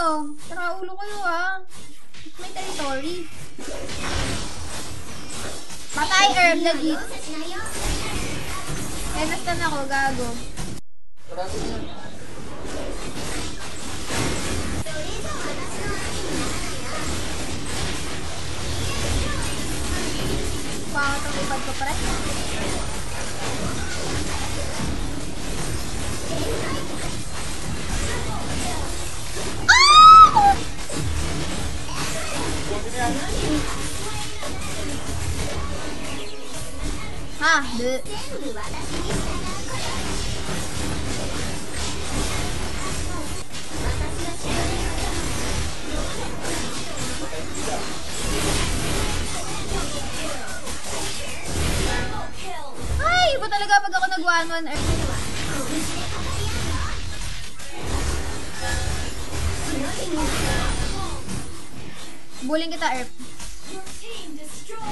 Tara, ulo kayo ha. May territory. Patay, Herb, legit. Kaya nastan ako, gago. Pangat ang ipad ko, pre. Ha? Ay, iba talaga pag ako nag-1-1 Earth. Bullying kita, Earth.